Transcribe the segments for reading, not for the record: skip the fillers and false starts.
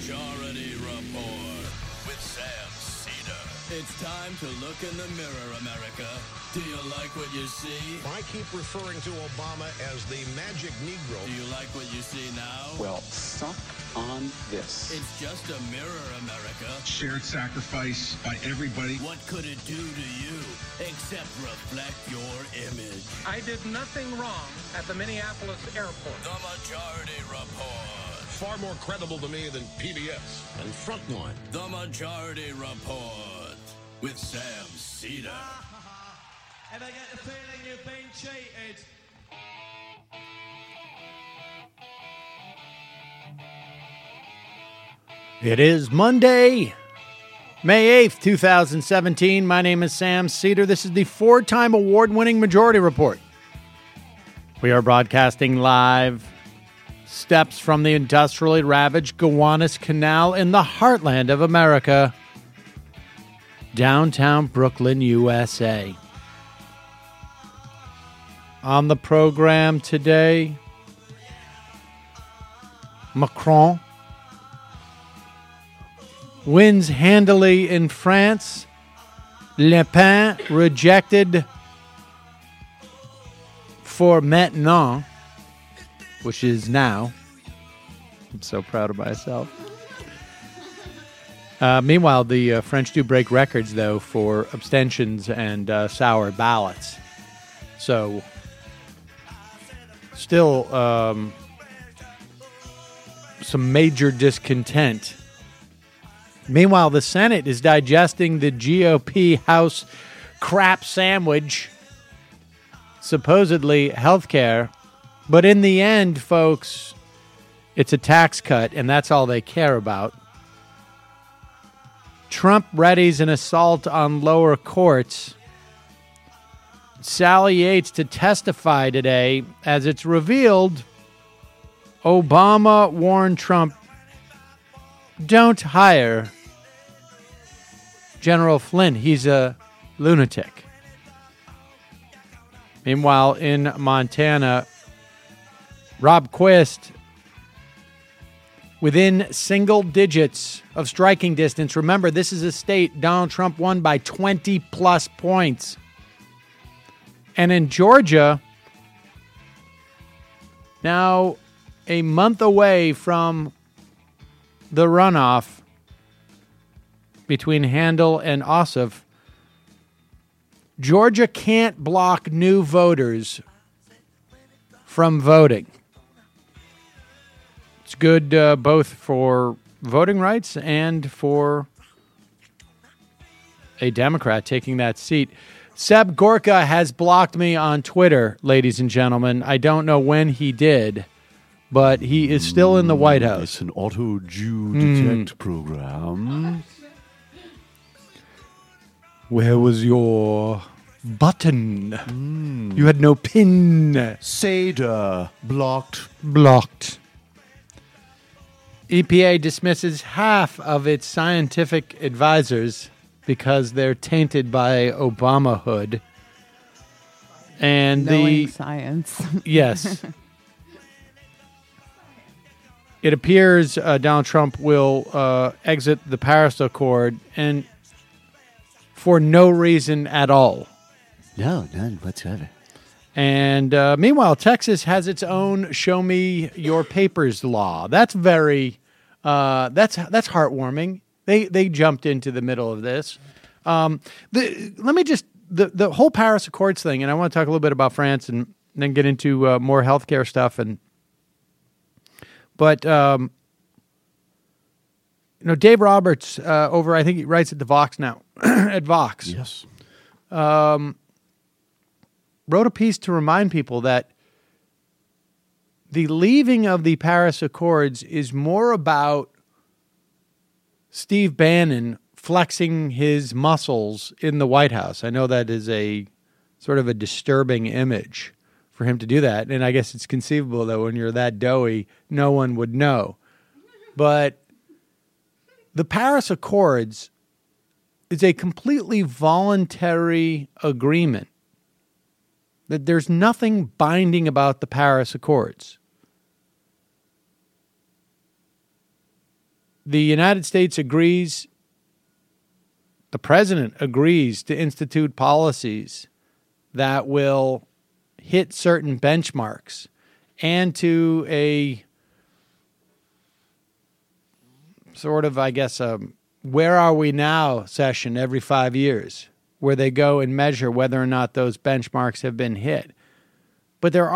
Majority Report with Sam Cedar. It's time to look in the mirror, America. Do you like what you see? I keep referring to Obama as the magic Negro. Do you like what you see now? Well, suck on this. It's just a mirror, America. Shared sacrifice by everybody. What could it do to you except reflect your image? I did nothing wrong at the Minneapolis airport. The Majority Report. Far more credible to me than PBS and Frontline. The Majority Report with Sam Cedar. And I get the feeling you've been cheated. It is Monday, May 8th, 2017. My name is Sam Cedar. This is the four-time award-winning Majority Report. We are broadcasting live steps from the industrially ravaged Gowanus Canal in the heartland of America, downtown Brooklyn, USA. On the program today, Macron wins handily in France. Le Pen rejected for maintenant, which is now. I'm so proud of myself. Meanwhile, the French do break records, though, for abstentions and sour ballots. So, still some major discontent. Meanwhile, the Senate is digesting the GOP House crap sandwich, supposedly healthcare. But in the end, folks, it's a tax cut, and that's all they care about. Trump readies an assault on lower courts. Sally Yates to testify today. As it's revealed, Obama warned Trump, don't hire General Flynn. He's a lunatic. Meanwhile, in Montana, Rob Quist, within single digits of striking distance. Remember, this is a state Donald Trump won by 20-plus points. And in Georgia, now a month away from the runoff between Handel and Ossoff, Georgia can't block new voters from voting. It's good both for voting rights and for a Democrat taking that seat. Seb Gorka has blocked me on Twitter, ladies and gentlemen. I don't know when he did, but he is still in the White House. It's an auto-Jew detect program. Where was your button? You had no pin. Seder blocked. Blocked. EPA dismisses half of its scientific advisors because they're tainted by Obamahood. And knowing science. Yes. It appears Donald Trump will exit the Paris Accord, and for no reason at all. No, none whatsoever. And meanwhile, Texas has its own "Show Me Your Papers" law. That's very that's heartwarming. They jumped into the middle of this. The whole Paris Accords thing, and I want to talk a little bit about France and then get into more healthcare stuff. But Dave Roberts over, I think he writes at the Vox now, at Vox. Yes. Wrote a piece to remind people that the leaving of the Paris Accords is more about Steve Bannon flexing his muscles in the White House. I know that is a sort of a disturbing image for him to do that. And I guess it's conceivable that when you're that doughy, no one would know. But the Paris Accords is a completely voluntary agreement. That there's nothing binding about the Paris Accords. the United States agrees, the president agrees to institute policies that will hit certain benchmarks and to a sort of, I guess, where are we now session every 5 years, where they go and measure whether or not those benchmarks have been hit. But there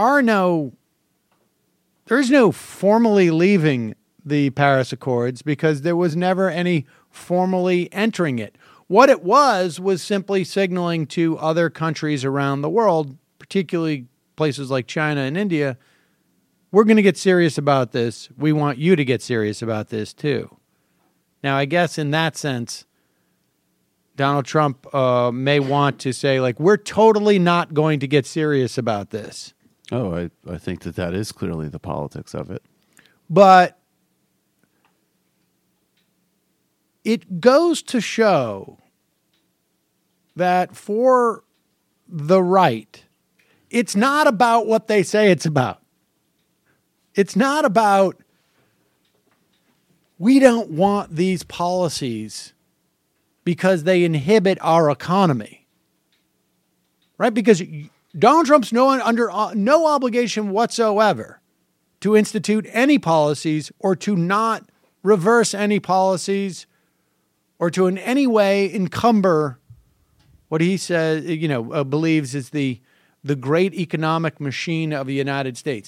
is no formally leaving the Paris Accords because there was never any formally entering it. What it was simply signaling to other countries around the world, particularly places like China and India, we're going to get serious about this. We want you to get serious about this too. Now, I guess in that sense, Donald Trump may want to say, like, we're totally not going to get serious about this. Oh, I think that is clearly the politics of it. But it goes to show that for the right, it's not about what they say it's about. It's not about, we don't want these policies because they inhibit our economy. Right? Because Donald Trump's under no obligation whatsoever to institute any policies or to not reverse any policies or to in any way encumber what he says, believes is the great economic machine of the United States.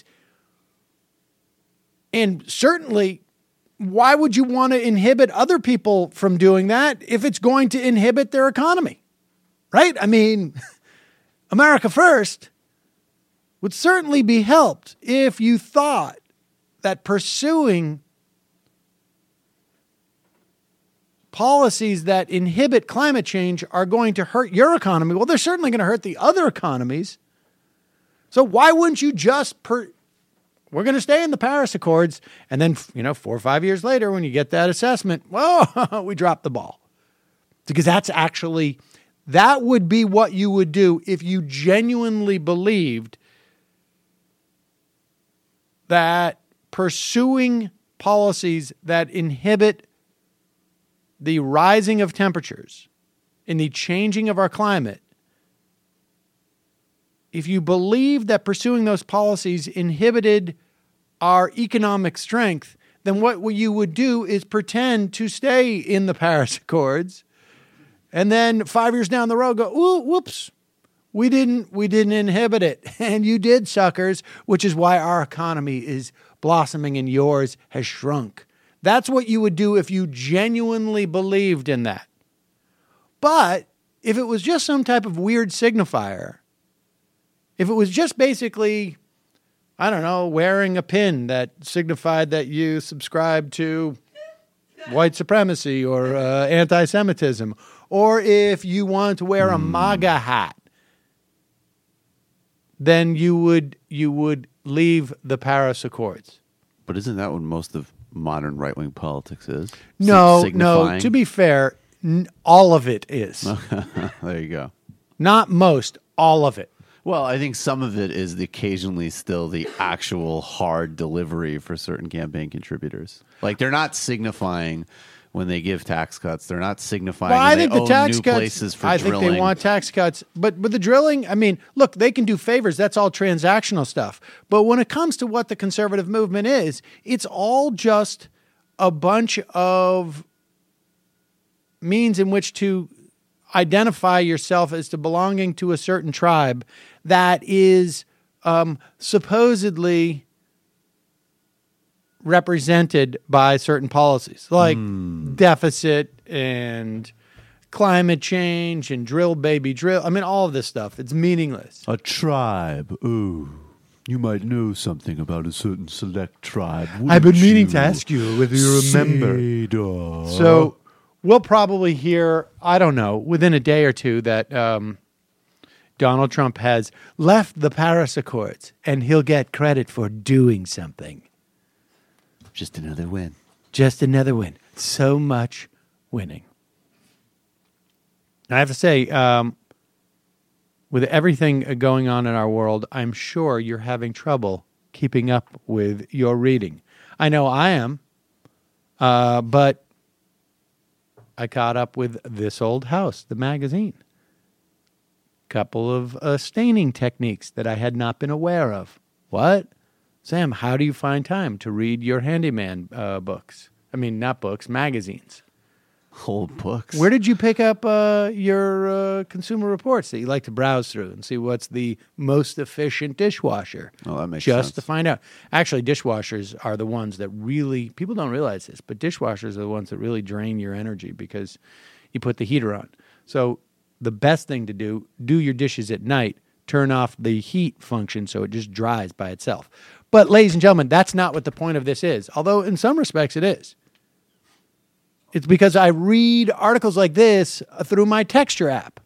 And certainly, why would you want to inhibit other people from doing that if it's going to inhibit their economy? Right? I mean, America First would certainly be helped if you thought that pursuing policies that inhibit climate change are going to hurt your economy. Well, they're certainly going to hurt the other economies. So why wouldn't you just we're going to stay in the Paris Accords, and then, 4 or 5 years later, when you get that assessment, well, we dropped the ball. Because that would be what you would do if you genuinely believed that pursuing policies that inhibit the rising of temperatures and the changing of our climate, if you believe that pursuing those policies inhibited our economic strength, then what you would do is pretend to stay in the Paris Accords, and then 5 years down the road go, ooh, whoops, we didn't inhibit it, and you did, suckers, which is why our economy is blossoming and yours has shrunk. That's what you would do if you genuinely believed in that. But if it was just some type of weird signifier, if it was just basically, I don't know, wearing a pin that signified that you subscribed to white supremacy or anti-Semitism, or if you wanted to wear a MAGA hat, then you would leave the Paris Accords. But isn't that what most of modern right-wing politics is? No. To be fair, all of it is. There you go. Not most, all of it. Well, I think some of it is occasionally still the actual hard delivery for certain campaign contributors. Like, they're not signifying when they give tax cuts. They're not signifying when they own new places for drilling. I think they want tax cuts. But the drilling, I mean, look, they can do favors. That's all transactional stuff. But when it comes to what the conservative movement is, it's all just a bunch of means in which to identify yourself as to belonging to a certain tribe that is supposedly represented by certain policies, like deficit and climate change and drill, baby, drill. I mean, all of this stuff. It's meaningless. A tribe. Ooh. You might know something about a certain select tribe. I've been meaning to ask you whether you remember. Sadar. So we'll probably hear, I don't know, within a day or two that Donald Trump has left the Paris Accords and he'll get credit for doing something. Just another win. Just another win. So much winning. I have to say, with everything going on in our world, I'm sure you're having trouble keeping up with your reading. I know I am. But I caught up with This Old House, the magazine. Couple of staining techniques that I had not been aware of. What? Sam, how do you find time to read your handyman books? I mean, not books, magazines. Old books. Where did you pick up your Consumer Reports that you like to browse through and see what's the most efficient dishwasher? Oh, that makes Just sense. to find out. Actually, dishwashers are the ones that really, people don't realize this, but dishwashers are the ones that really drain your energy because you put the heater on. So the best thing to do your dishes at night, turn off the heat function so it just dries by itself. But ladies and gentlemen, that's not what the point of this is, although in some respects it is. It's because I read articles like this through my Texture app.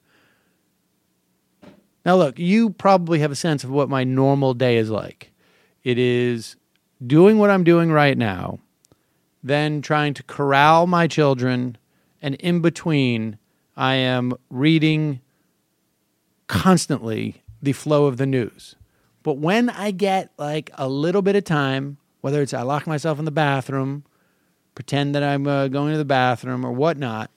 Now, look, you probably have a sense of what my normal day is like. It is doing what I'm doing right now, then trying to corral my children, and in between, I am reading constantly the flow of the news. But when I get like a little bit of time, whether it's I lock myself in the bathroom, pretend that I'm going to the bathroom or whatnot,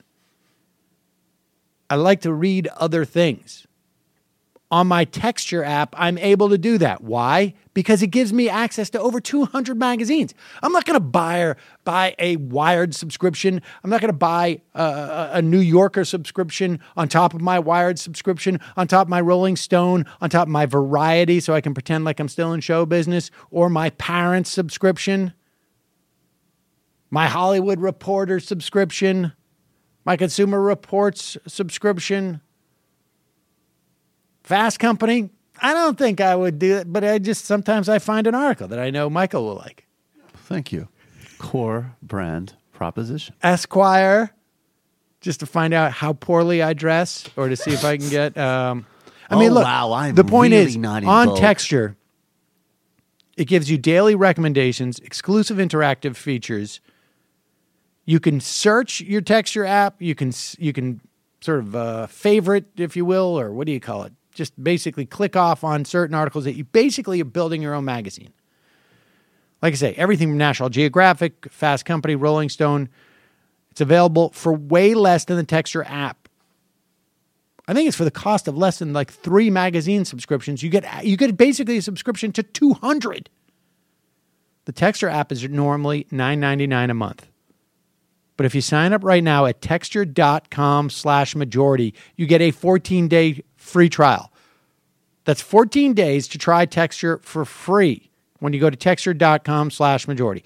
I like to read other things. On my Texture app, I'm able to do that. Why? Because it gives me access to over 200 magazines. I'm not going to buy a Wired subscription. I'm not going to buy a New Yorker subscription on top of my Wired subscription, on top of my Rolling Stone, on top of my Variety so I can pretend like I'm still in show business, or my Parents subscription, my Hollywood Reporter subscription, my Consumer Reports subscription. Fast Company, I don't think I would do it, but sometimes I find an article that I know Michael will like. Thank you. Core brand proposition. Esquire, just to find out how poorly I dress or to see if I can get... look, wow, I'm the point really is, not in on vogue. Texture, it gives you daily recommendations, exclusive interactive features. You can search your Texture app. You can sort of favorite, if you will, or what do you call it? Just basically click off on certain articles that you basically are building your own magazine. Like I say, everything from National Geographic, Fast Company, Rolling Stone. It's available for way less than the Texture app. I think it's for the cost of less than like 3 magazine subscriptions. You get basically a subscription to 200. The Texture app is normally $9.99 a month. But if you sign up right now at texture.com/majority, you get a 14-day free trial. That's 14 days to try Texture for free when you go to texture.com/majority.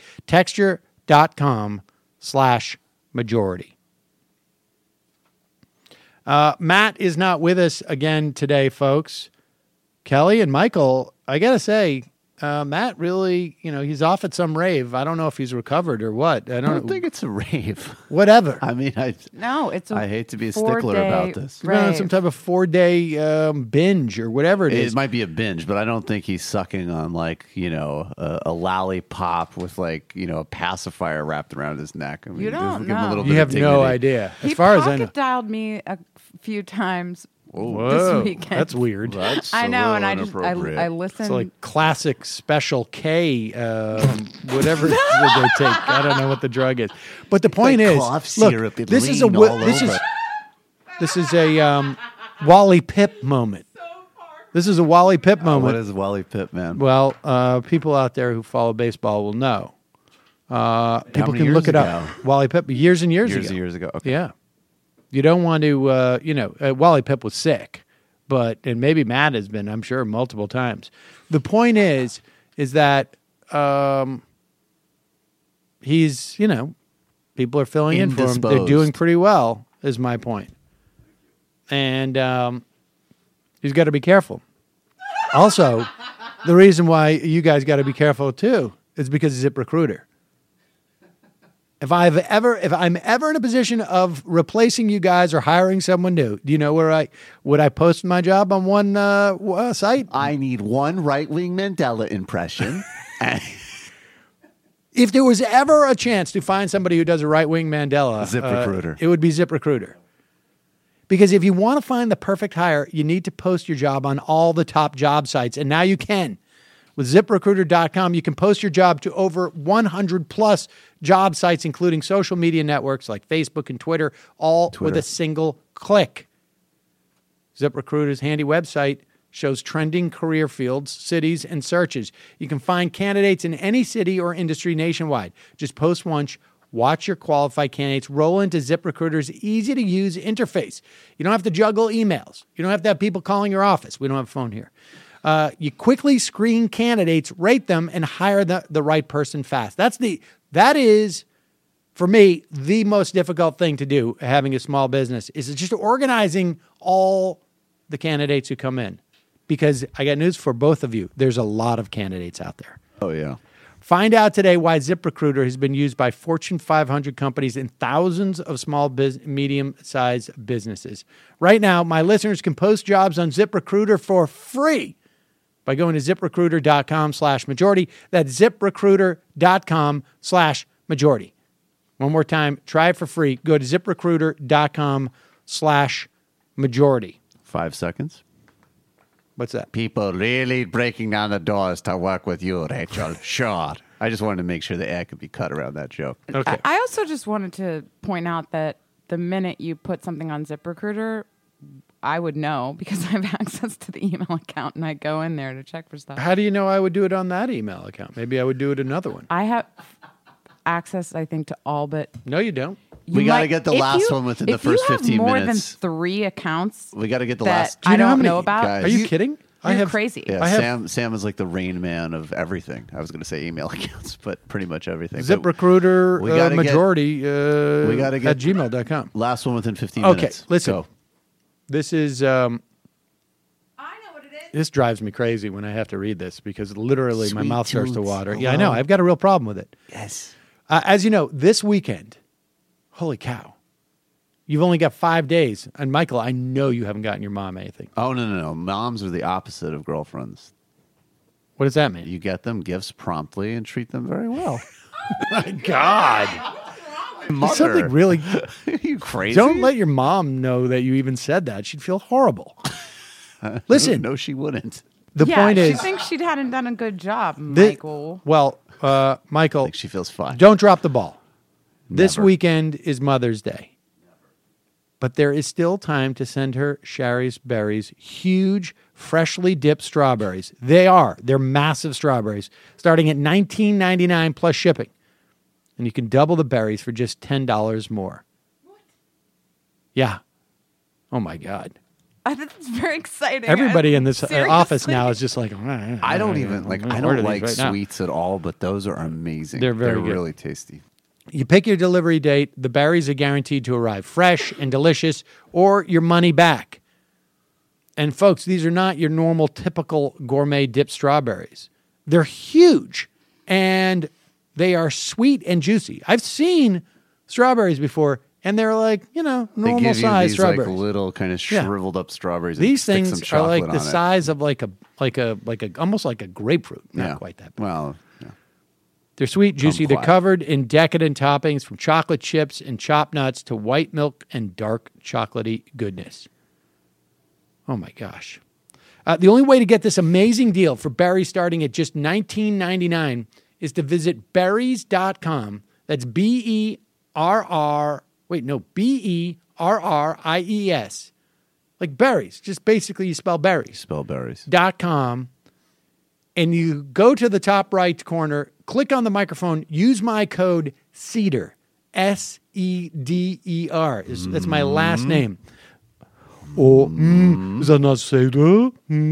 Texture.com/majority. Matt is not with us again today, folks. Kelly and Michael, I got to say, Matt really, he's off at some rave. I don't know if he's recovered or what. I don't think it's a rave. Whatever. I mean, I hate to be a stickler about this. He's been on some type of 4-day binge or whatever it is. It might be a binge, but I don't think he's sucking on a lollipop with a pacifier wrapped around his neck. I mean, You don't give him a know. little You bit have of no dignity. idea. As He far as I know. pocket dialed me a few times Whoa, this weekend. that's weird. That's I a know, and little I inappropriate. listened. It's like classic Special K, whatever they take. I don't know what the drug is, but the point like is, cough look, syrup, it this is a leaned all this is over. this is a Wally Pipp moment. This is a Wally Pipp moment. What is Wally Pipp, man? Well, people out there who follow baseball will know. People many can years look it ago? up. Wally Pipp, years and years ago. Years ago. Okay. Yeah. You don't want to, Wally Pipp was sick, and maybe Matt has been, I'm sure, multiple times. The point is that he's, people are filling in for him. They're Indisposed. doing pretty well, is my point. And he's got to be careful. Also, the reason why you guys got to be careful, too, is because of ZipRecruiter. If I'm ever in a position of replacing you guys or hiring someone new, do you know would I post my job on one site? I need one right-wing Mandela impression. If there was ever a chance to find somebody who does a right-wing Mandela, ZipRecruiter. It would be ZipRecruiter. Because if you want to find the perfect hire, you need to post your job on all the top job sites, and now you can. With ZipRecruiter.com, you can post your job to over 100 plus job sites, including social media networks like Facebook and Twitter, all with a single click. ZipRecruiter's handy website shows trending career fields, cities, and searches. You can find candidates in any city or industry nationwide. Just post once, watch your qualified candidates roll into ZipRecruiter's easy-to-use interface. You don't have to juggle emails. You don't have to have people calling your office. We don't have a phone here. You quickly screen candidates, rate them, and hire the right person fast. That is, for me, the most difficult thing to do having a small business is just organizing all the candidates who come in. Because I got news for both of you. There's a lot of candidates out there. Oh, yeah. Find out today why ZipRecruiter has been used by Fortune 500 companies and thousands of small, medium-sized businesses. Right now, my listeners can post jobs on ZipRecruiter for free by going to ZipRecruiter.com/majority. That's ZipRecruiter.com/majority. One more time, try it for free. Go to ZipRecruiter.com/majority. 5 seconds. What's that? People really breaking down the doors to work with you, Rachel. Sure. I just wanted to make sure the ad could be cut around that joke. Okay. I also just wanted to point out that the minute you put something on ZipRecruiter, I would know because I have access to the email account and I go in there to check for stuff. How do you know I would do it on that email account? Maybe I would do it another one. I have access, I think, to all but... No, you don't. We got to get the last one within the first 15 minutes. If you have more than 3 accounts we got to get the that last... I don't know about... Guys, are you kidding? You're crazy. Yeah, Sam is like the rain man of everything. I was going to say email accounts, but pretty much everything. ZipRecruiter majority we gotta get at gmail.com. Last one within 15 minutes. Okay, listen. Go. This is... I know what it is. This drives me crazy when I have to read this because literally my mouth starts to water. Yeah, I know. I've got a real problem with it. Yes. As you know, this weekend, holy cow, you've only got 5 days. And Michael, I know you haven't gotten your mom anything. Oh, no. Moms are the opposite of girlfriends. What does that mean? You get them gifts promptly and treat them very well. My God. Mother. Something really... Are you crazy? Don't let your mom know that you even said that. She'd feel horrible. Listen. No, she wouldn't. The point is... she thinks she hadn't done a good job, Michael. Michael... I think she feels fine. Don't drop the ball. This Never. weekend is Mother's Day. But there is still time to send her Shari's Berries huge, freshly dipped strawberries. They're massive strawberries, starting at $19.99 plus shipping. And you can double the berries for just $10 more. What? Yeah. Oh, my God. That's very exciting. Everybody in this office now is just like, I don't even like. I don't like sweets at all, but those are amazing. They're very good. Really tasty. You pick your delivery date. The berries are guaranteed to arrive fresh and delicious, or your money back. And folks, these are not your normal, typical gourmet dip strawberries. They're huge, and they are sweet and juicy. I've seen strawberries before. And they're like, normal size strawberries. Like little kind of shriveled up strawberries. These and things some are like the on size of like a almost like a grapefruit. Not quite that big. Well, yeah. They're sweet, juicy. They're covered in decadent toppings from chocolate chips and chopped nuts to white milk and dark chocolatey goodness. Oh my gosh. The only way to get this amazing deal for berries starting at just $19.99 is to visit berries.com. That's BERRIES. Like berries. Just basically you spell berries. Spell berries. .com. And you go to the top right corner, click on the microphone, use my code CEDAR. SEDER. That's my last name. Is that not CEDAR?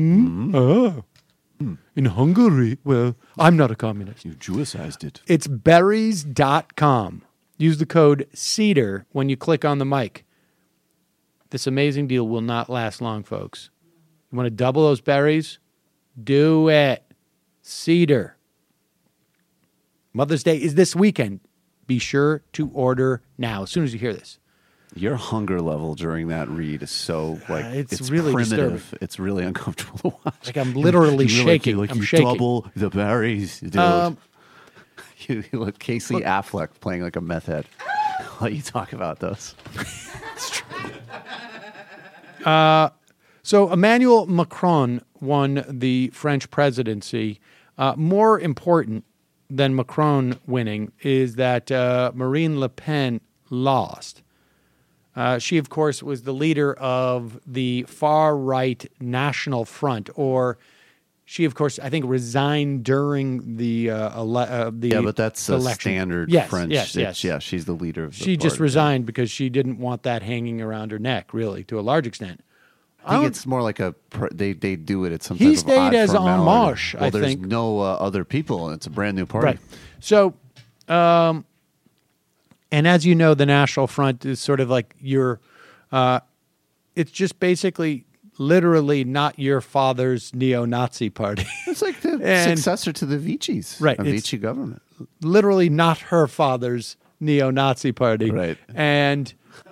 In Hungary? Well, I'm not a communist. You Jewicized it. It's berries.com. Use the code CEDAR when you click on the mic. This amazing deal will not last long, folks. You want to double those berries? Do it. Cedar. Mother's Day is this weekend. Be sure to order now as soon as you hear this. Your hunger level during that read is so it's really primitive. disturbing. It's really uncomfortable to watch. Like I'm literally shaking. I'm shaking. Double the berries, dude. You look Casey Affleck playing like a meth head. I'll let you talk about those. It's true. So Emmanuel Macron won the French presidency More important than Macron winning is that Marine Le Pen lost. She, of course, was the leader of the far-right National Front, or she, of course, I think resigned during the yeah, but that's a election. standard Yes, French. yes. Yeah, she's the leader of the She just party. resigned because she didn't want that hanging around her neck, really, to a large extent. I think it's more like they do it at some He type of stayed odd as en formality. marche, Well, I there's think. no other people, and it's a brand new party. Right. So, and as you know, the National Front is sort of like your, it's just basically literally not your father's neo-Nazi party. It's like the And- successor to the Vichys, Right, a it's- Vichy government. Literally not her father's neo-Nazi party. Right. And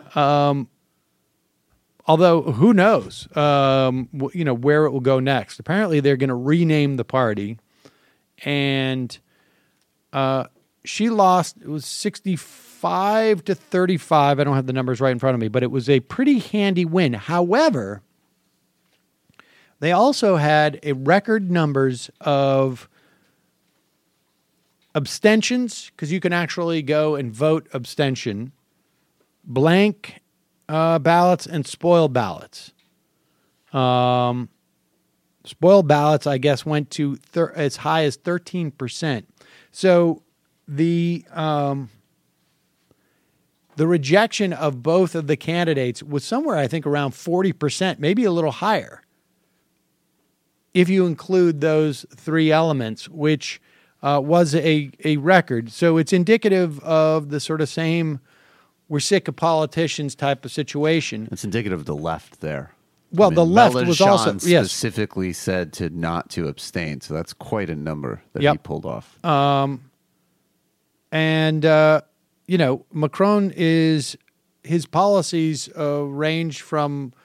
although who knows, where it will go next. Apparently they're going to rename the party. And she lost, it was 65 to 35. I don't have the numbers right in front of me, but it was a pretty handy win. However, they also had a record numbers of abstentions, because you can actually go and vote abstention, blank ballots, and spoiled ballots. Spoiled ballots, I guess, went to as high as 13%. So the rejection of both of the candidates was somewhere, I think, around 40%, maybe a little higher, if you include those three elements, which was a record. So it's indicative of the sort of same we're sick of politicians type of situation. It's indicative of the left there. Well, the left was also Mélenchon specifically said not to abstain, so that's quite a number that he pulled off. Macron his policies range from,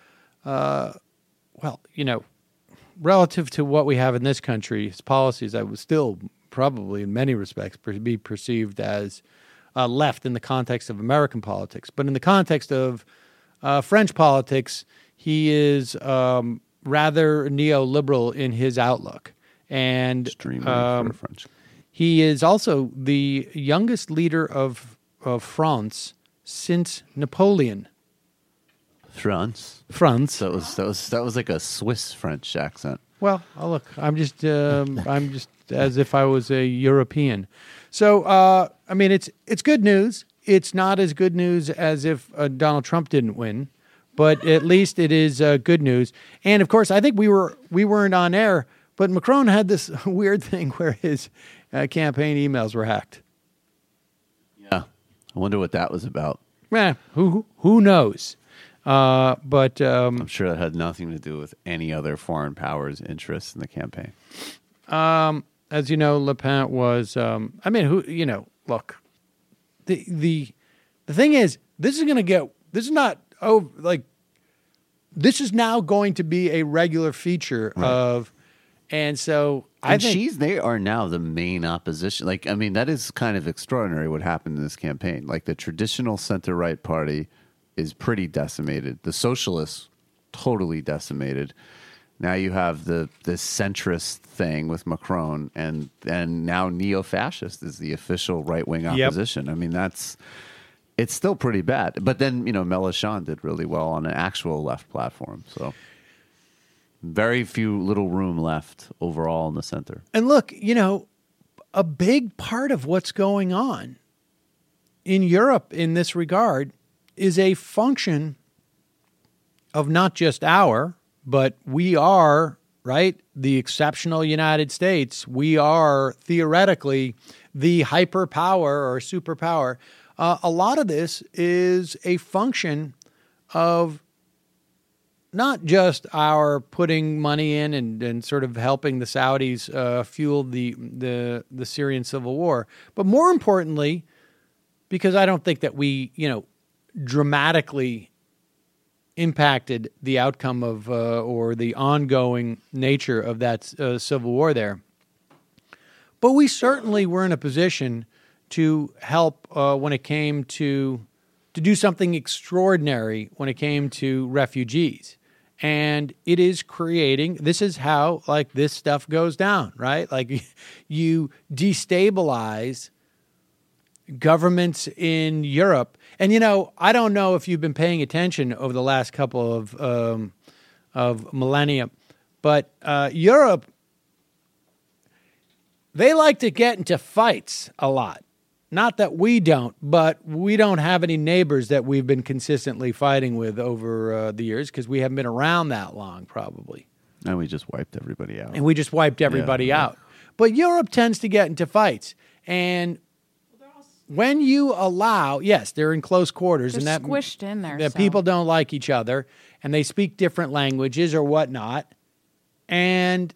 relative to what we have in this country, his policies I would still probably in many respects be perceived as left in the context of American politics. But in the context of French politics, he is rather neoliberal in his outlook. And Extremely for French. He is also the youngest leader of France since Napoleon. France. That was like a Swiss French accent. Well, look, I'm just as if I was a European. So, it's good news. It's not as good news as if Donald Trump didn't win, but at least it is good news. And of course, I think we weren't on air, but Macron had this weird thing where his campaign emails were hacked. Yeah, I wonder what that was about. Who knows? But I'm sure that had nothing to do with any other foreign powers' interests in the campaign. As you know, Le Pen was. Look, the thing is, this is now going to be a regular feature of, and so I think they are now the main opposition. That is kind of extraordinary what happened in this campaign. Like the traditional center-right party is pretty decimated. The socialists totally decimated. Now you have the centrist thing with Macron, and now neo-fascist is the official right-wing opposition. It's still pretty bad. But then, Mélenchon did really well on an actual left platform. So very little room left overall in the center. And look, a big part of what's going on in Europe in this regard is a function of not just but we are, right, the exceptional United States. We are theoretically the hyperpower or superpower. A lot of this is a function of not just our putting money in and sort of helping the Saudis fuel the Syrian civil war, but more importantly, because I don't think that we, dramatically impacted the outcome of or the ongoing nature of that civil war there. But we certainly were in a position to help when it came to do something extraordinary when it came to refugees. And it is creating, this is how like this stuff goes down, right? Like you destabilize governments in Europe. And, you know, I don't know if you've been paying attention over the last couple of millennia, but Europe, they like to get into fights a lot. Not that we don't, but we don't have any neighbors that we've been consistently fighting with over the years because we haven't been around that long, probably. And we just wiped everybody out. Out. But Europe tends to get into fights. And when you allow, yes, they're in close quarters. They're and that squished in there. That so. people don't like each other, and they speak different languages or whatnot. And,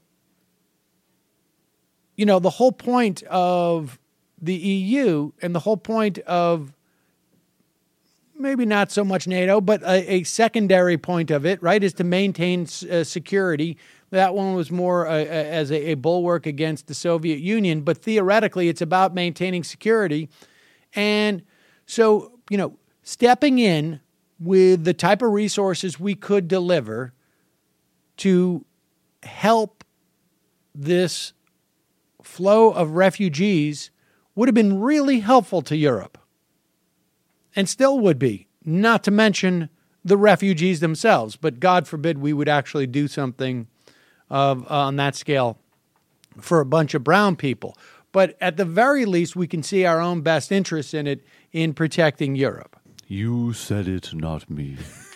you know, the whole point of the EU and the whole point of maybe not so much NATO, but a secondary point of it, right, is to maintain security. That one was more as a bulwark against the Soviet Union, but theoretically it's about maintaining security. And so, you know, stepping in with the type of resources we could deliver to help this flow of refugees would have been really helpful to Europe and still would be, not to mention the refugees themselves. But God forbid we would actually do something on that scale for a bunch of brown people. But at the very least, we can see our own best interests in it in protecting Europe. You said it, not me.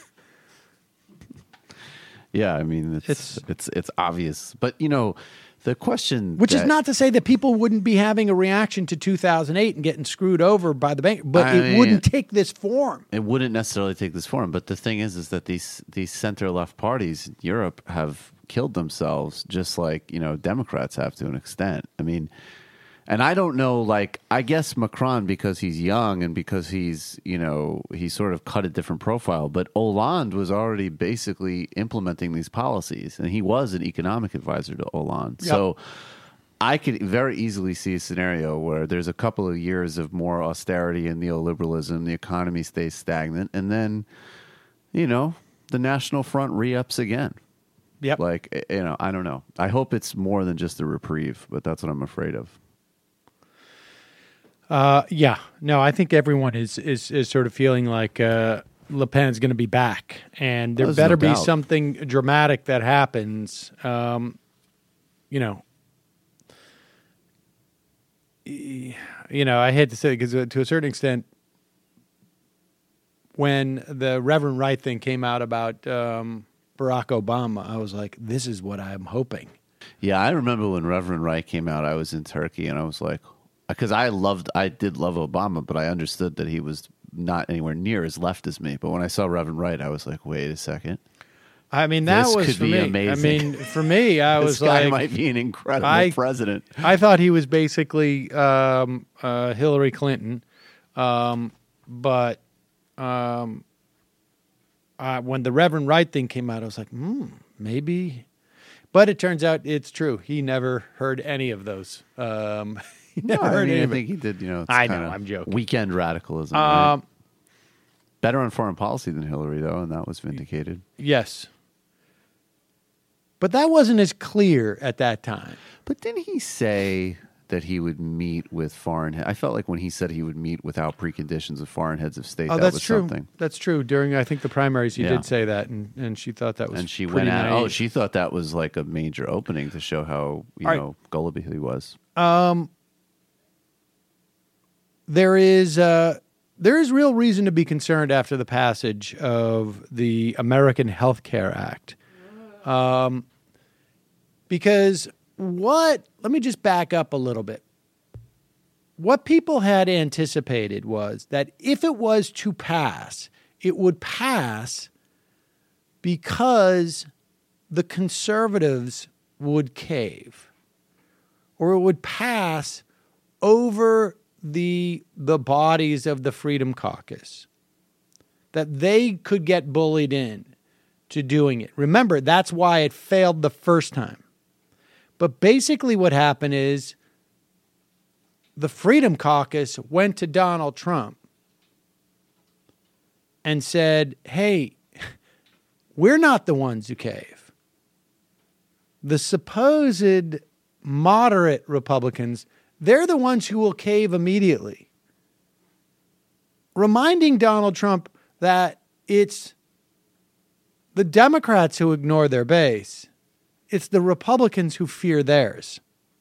Yeah, I mean, it's obvious. But, you know, the question... Which is not to say that people wouldn't be having a reaction to 2008 and getting screwed over by the bank, but it wouldn't take this form. It wouldn't necessarily take this form. But the thing is that these center-left parties in Europe have killed themselves just like, you know, Democrats have to an extent. I mean... And I don't know, like, I guess Macron, because he's young and because he's, you know, he sort of cut a different profile. But Hollande was already basically implementing these policies, and he was an economic advisor to Hollande. Yep. So I could very easily see a scenario where there's a couple of years of more austerity and neoliberalism, the economy stays stagnant, and then, you know, the National Front re-ups again. Yep. Like, you know, I don't know. I hope it's more than just a reprieve, but that's what I'm afraid of. Yeah, no, I think everyone is sort of feeling like Le Pen's going to be back, and there better be something dramatic that happens. You know, I hate to say it because to a certain extent, when the Reverend Wright thing came out about Barack Obama, I was like, this is what I'm hoping. Yeah, I remember when Reverend Wright came out, I was in Turkey, and I was like, because I did love Obama, but I understood that he was not anywhere near as left as me. But when I saw Reverend Wright, I was like, wait a second. I mean, that this was could for be me. amazing. I mean, for me, I was like, this guy might be an incredible president. I thought he was basically Hillary Clinton, but when the Reverend Wright thing came out, I was like, maybe. But it turns out it's true. He never heard any of those. He never heard any of it. I think he did. You know, I know. I'm joking. Weekend radicalism. Right? Better on foreign policy than Hillary, though, and that was vindicated. Yes. But that wasn't as clear at that time. But didn't he say that he would meet with foreign... I felt like when he said he would meet without preconditions with foreign heads of state, that was true. Something. That's true. During, I think, the primaries, he did say that, and she thought that was and she pretty went out. naive. Oh, she thought that was like a major opening to show how, you know, gullible he was. There is real reason to be concerned after the passage of the American Health Care Act. Because let me just back up a little bit. What people had anticipated was that if it was to pass, it would pass because the conservatives would cave, or it would pass over the bodies of the Freedom Caucus, that they could get bullied in to doing it. Remember, that's why it failed the first time. But basically what happened is the Freedom Caucus went to Donald Trump and said, hey, We're not the ones who cave. The supposed moderate Republicans, they're the ones who will cave immediately. Reminding Donald Trump that it's the Democrats who ignore their base. It's the Republicans who fear theirs.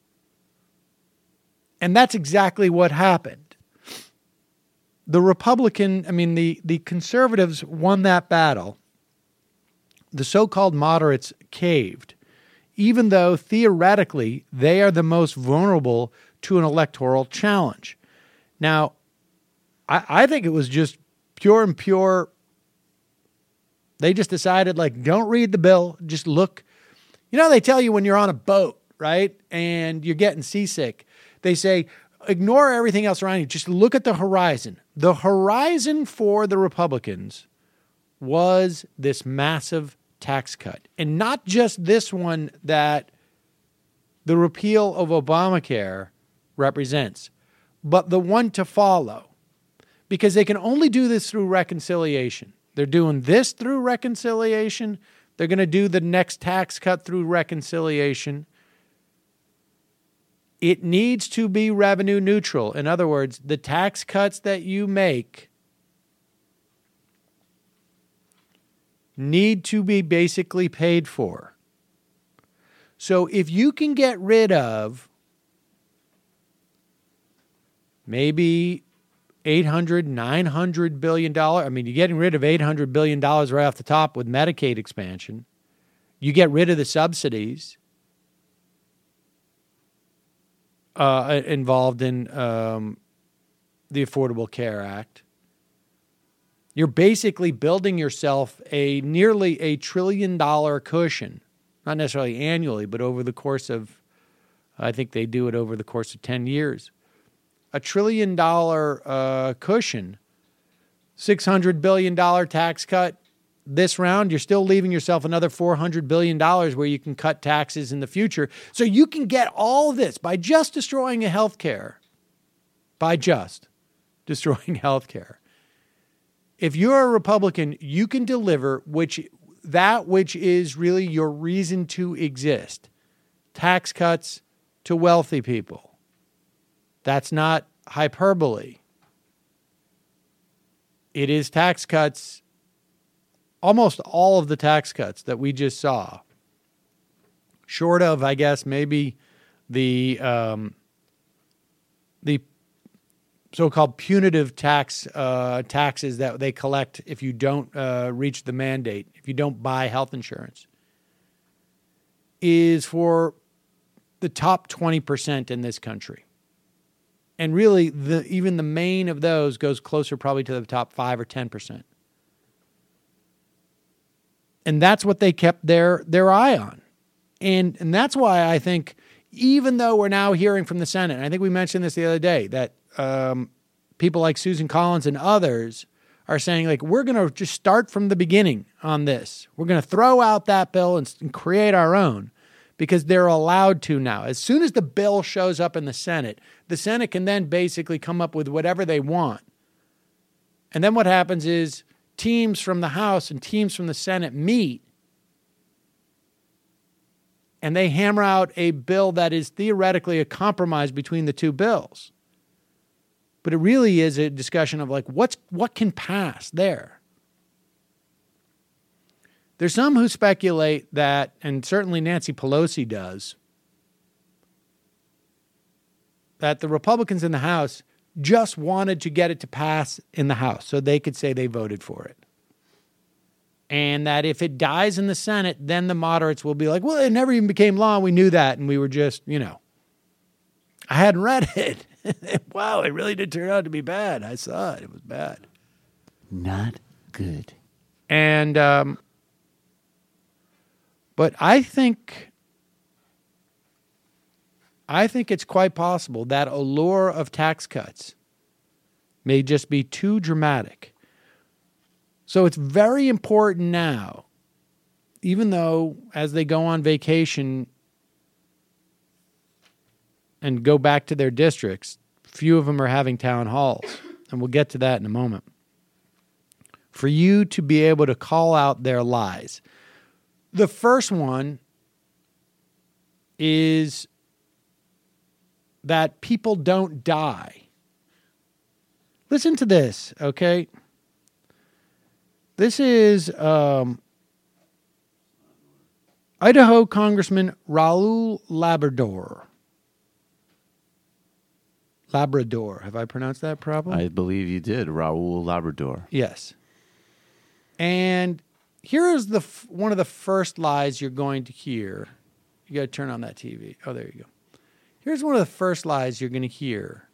And that's exactly what happened. The conservatives won that battle. The so-called moderates caved, even though theoretically they are the most vulnerable to an electoral challenge. Now, I think it was just pure. They just decided, like, don't read the bill. Just look. You know, they tell you when you're on a boat, right? And you're getting seasick. They say, ignore everything else around you. Just look at the horizon. The horizon for the Republicans was this massive tax cut. And not just this one that the repeal of Obamacare represents, but the one to follow. Because they can only do this through reconciliation. They're doing this through reconciliation. They're going to do the next tax cut through reconciliation. It needs to be revenue neutral. In other words, the tax cuts that you make need to be basically paid for. So if you can get rid of maybe $800, $900 billion. I mean, you're getting rid of $800 billion right off the top with Medicaid expansion. You get rid of the subsidies involved in the Affordable Care Act. You're basically building yourself nearly $1 trillion cushion, not necessarily annually, but over the course of, I think they do it over the course of 10 years. $1 trillion cushion, $600 billion tax cut. This round, you're still leaving yourself another $400 billion where you can cut taxes in the future. So you can get all of this by just destroying healthcare. If you're a Republican, you can deliver that which is really your reason to exist. Tax cuts to wealthy people. That's not hyperbole. It is tax cuts. Almost all of the tax cuts that we just saw, short of, I guess, maybe the so-called punitive taxes that they collect if you don't reach the mandate, if you don't buy health insurance, is for the top 20% in this country. And really, even the main of those goes closer probably to the top 5 or 10%. And that's what they kept their eye on. And that's why I think, even though we're now hearing from the Senate, and I think we mentioned this the other day, that people like Susan Collins and others are saying, like, we're going to just start from the beginning on this. We're going to throw out that bill and create our own, because they're allowed to now. As soon as the bill shows up in the Senate can then basically come up with whatever they want. And then what happens is teams from the House and teams from the Senate meet, and they hammer out a bill that is theoretically a compromise between the two bills. But it really is a discussion of, like, what can pass there. There's some who speculate that, and certainly Nancy Pelosi does, that the Republicans in the House just wanted to get it to pass in the House so they could say they voted for it. And that if it dies in the Senate, then the moderates will be like, well, it never even became law. We knew that. And we were just, I hadn't read it. Wow, it really did turn out to be bad. I saw it. It was bad. Not good. And, but I think it's quite possible that allure of tax cuts may just be too dramatic. So it's very important now, even though as they go on vacation and go back to their districts, few of them are having town halls. And we'll get to that in a moment. for you to be able to call out their lies. The first one is that people don't die. Listen to this, okay? This is Idaho Congressman Raul Labrador. Labrador. Have I pronounced that properly? I believe you did, Raul Labrador. Yes. And here is one of the first lies you're going to hear. You got to turn on that TV. Oh, there you go. Here's one of the first lies you're going to hear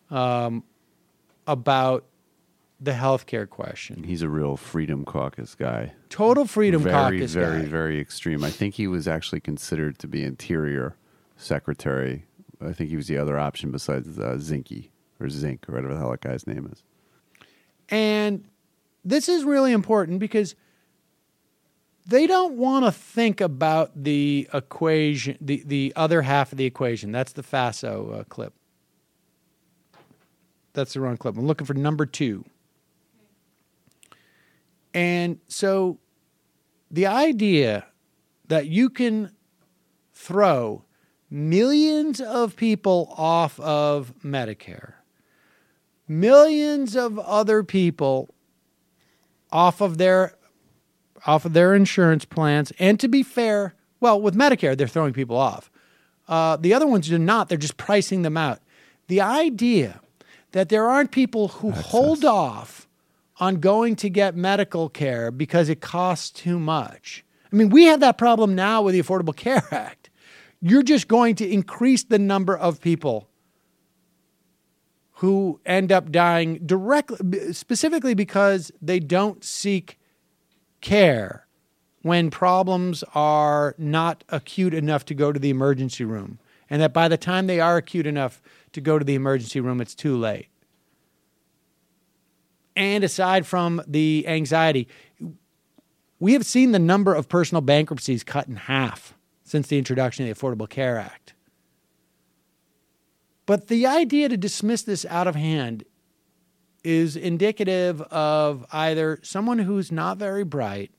about the healthcare question. He's a real Freedom Caucus guy. Total Freedom Caucus guy. Very, very extreme. I think he was actually considered to be Interior Secretary. I think he was the other option besides Zinke or Zink or whatever the hell that guy's name is. And this is really important because they don't want to think about the equation, the other half of the equation. That's the Faso clip. That's the wrong clip. I'm looking for number 2. And so the idea that you can throw millions of people off of Medicare, millions of other people off of their insurance plans, and to be fair, well, with Medicare, they're throwing people off. The other ones are not. They're just pricing them out. The idea that there aren't people who hold off on going to get medical care because it costs too much. I mean, we have that problem now with the Affordable Care Act. You're just going to increase the number of people who end up dying directly, specifically because they don't seek care when problems are not acute enough to go to the emergency room. And that by the time they are acute enough to go to the emergency room, it's too late. And aside from the anxiety, we have seen the number of personal bankruptcies cut in half since the introduction of the Affordable Care Act. But the idea to dismiss this out of hand is indicative of either someone who's not very bright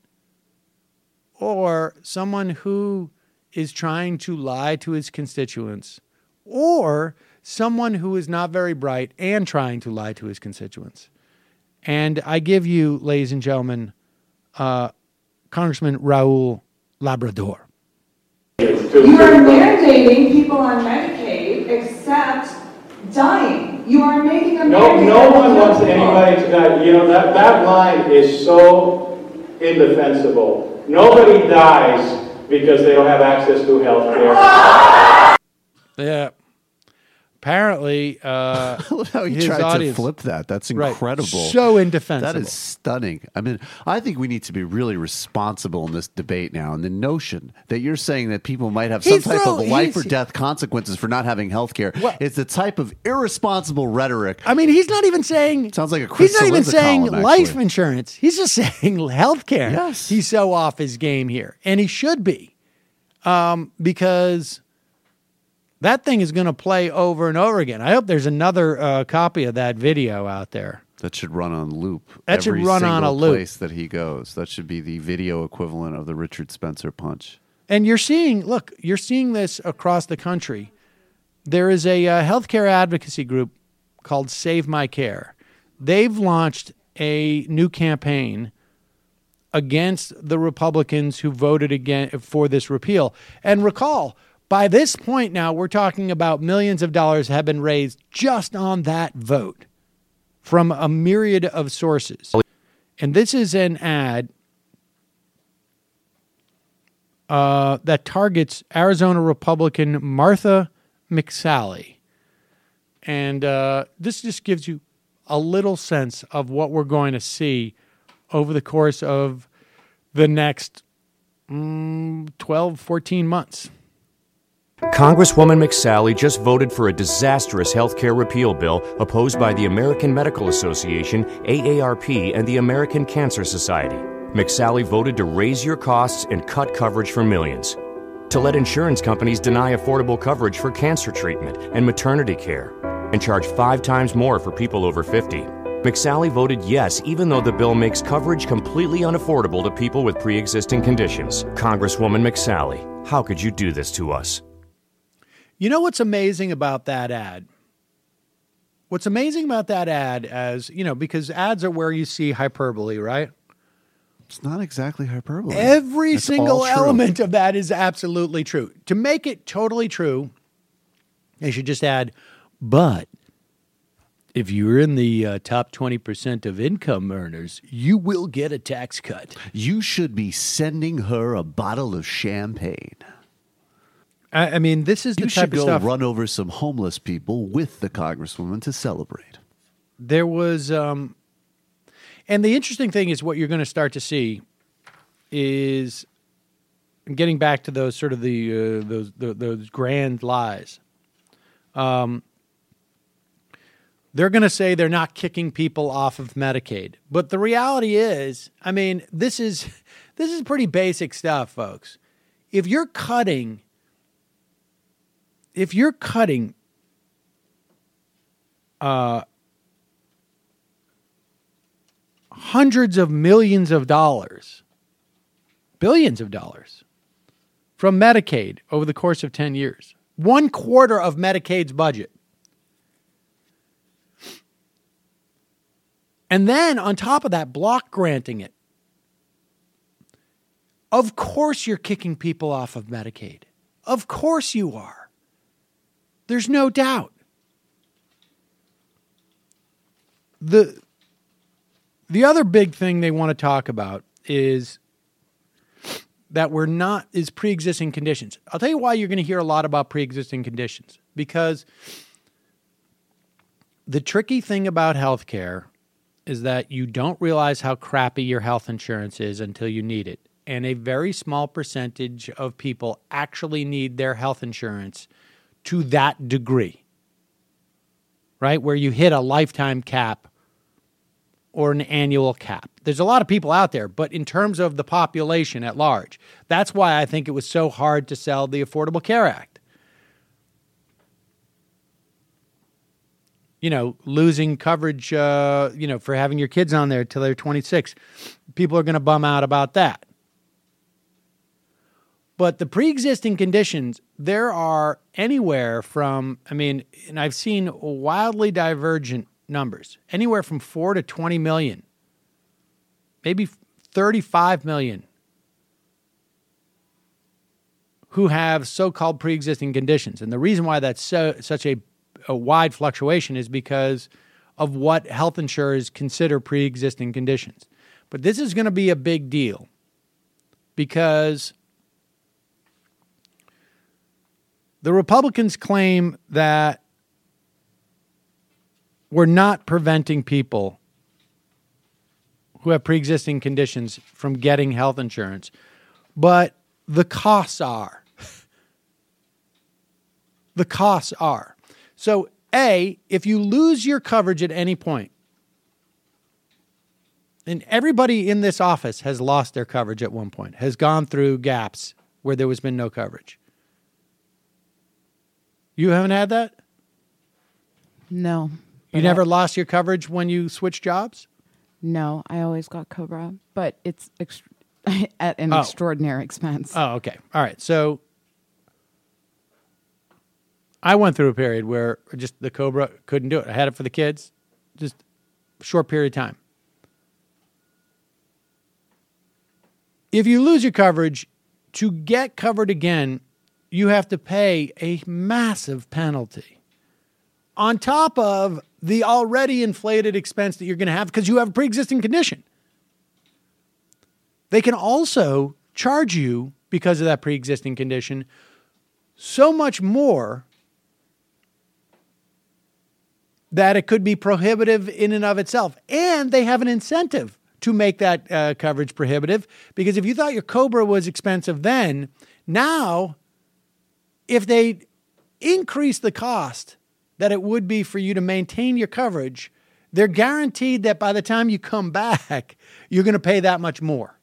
or someone who is trying to lie to his constituents, or someone who is not very bright and trying to lie to his constituents. And I give you, ladies and gentlemen, Congressman Raul Labrador. You are mandating people on Medicaid except dying. You are making a mandate. No one wants anybody to die. You know, that line is so indefensible. Nobody dies because they don't have access to health care. Yeah. Apparently, I love how he tried to flip that. That's incredible. Right. So indefensible. That is stunning. I mean, I think we need to be really responsible in this debate now. And the notion that you're saying that people might have some type of life or death consequences for not having health care is the type of irresponsible rhetoric. I mean, he's not even saying... Sounds like a Chris He's not even saying column, life insurance. He's just saying health care. Yes. He's so off his game here. And he should be. Because... that thing is going to play over and over again. I hope there's another copy of that video out there. That should run on loop. That should run on a loop. Place that he goes. That should be the video equivalent of the Richard Spencer punch. And you're seeing this across the country. There is a healthcare advocacy group called Save My Care. They've launched a new campaign against the Republicans who voted again for this repeal. And recall, by this point now, we're talking about millions of dollars have been raised just on that vote from a myriad of sources. And this is an ad that targets Arizona Republican Martha McSally. And this just gives you a little sense of what we're going to see over the course of the next 12, 14 months. Congresswoman McSally just voted for a disastrous health care repeal bill opposed by the American Medical Association, AARP, and the American Cancer Society. McSally voted to raise your costs and cut coverage for millions, to let insurance companies deny affordable coverage for cancer treatment and maternity care, and charge 5 times more for people over 50. McSally voted yes, even though the bill makes coverage completely unaffordable to people with pre-existing conditions. Congresswoman McSally, how could you do this to us? You know what's amazing about that ad? What's amazing about that ad, as you know, because ads are where you see hyperbole, right? It's not exactly hyperbole. Every single element of that is absolutely true. To make it totally true, they should just add, but if you're in the top 20% of income earners, you will get a tax cut. You should be sending her a bottle of champagne. I mean, this is the type of stuff. You should go run over some homeless people with the Congresswoman to celebrate. There was, and the interesting thing is what you're going to start to see is, getting back to those sort of those grand lies. They're going to say they're not kicking people off of Medicaid. But the reality is, I mean, this is pretty basic stuff, folks. If you're cutting hundreds of millions of dollars, billions of dollars from Medicaid over the course of 10 years, 1/4 of Medicaid's budget, and then on top of that, block granting it. Of course you're kicking people off of Medicaid. Of course you are. There's no doubt. The other big thing they want to talk about is that is pre-existing conditions. I'll tell you why you're going to hear a lot about pre-existing conditions. Because the tricky thing about healthcare is that you don't realize how crappy your health insurance is until you need it. And a very small percentage of people actually need their health insurance to that degree, right? Where you hit a lifetime cap or an annual cap. There's a lot of people out there, but in terms of the population at large, that's why I think it was so hard to sell the Affordable Care Act. You know, losing coverage, for having your kids on there till they're 26. People are going to bum out about that. But the pre-existing conditions, there are anywhere from, and I've seen wildly divergent numbers, anywhere from 4 to 20 million, maybe 35 million who have so-called pre-existing conditions. And the reason why that's such a wide fluctuation is because of what health insurers consider pre-existing conditions. But this is going to be a big deal because the Republicans claim that we're not preventing people who have pre-existing conditions from getting health insurance, but the costs are. The costs are. So, A, if you lose your coverage at any point, and everybody in this office has lost their coverage at one point, has gone through gaps where there has been no coverage. You haven't had that? No. You never lost your coverage when you switched jobs? No, I always got COBRA, but it's at an extraordinary expense. Oh, okay. All right. So I went through a period where just the COBRA couldn't do it. I had it for the kids, just a short period of time. If you lose your coverage, to get covered again, you have to pay a massive penalty on top of the already inflated expense that you're going to have because you have a pre-existing condition. They can also charge you, because of that pre-existing condition, so much more that it could be prohibitive in and of itself. And they have an incentive to make that coverage prohibitive, because if you thought your COBRA was expensive then, now if they increase the cost that it would be for you to maintain your coverage, they're guaranteed that by the time you come back, you're going to pay that much more.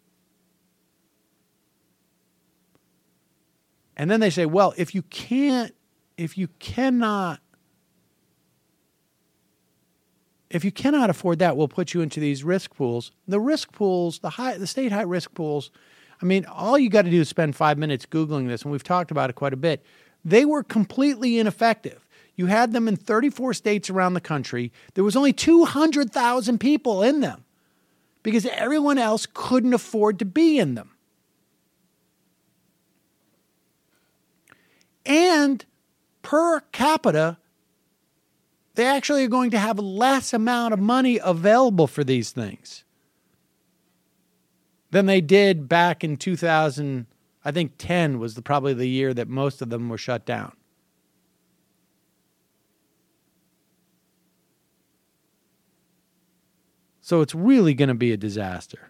And then they say, well, if you cannot if you cannot afford that, we'll put you into these risk pools. The risk pools, the state high risk pools, I mean, all you got to do is spend 5 minutes Googling this, and we've talked about it quite a bit. They were completely ineffective. You had them in 34 states around the country. There was only 200,000 people in them because everyone else couldn't afford to be in them. And per capita, they actually are going to have less amount of money available for these things than they did back in 2000. I think 10 was probably the year that most of them were shut down. So it's really going to be a disaster.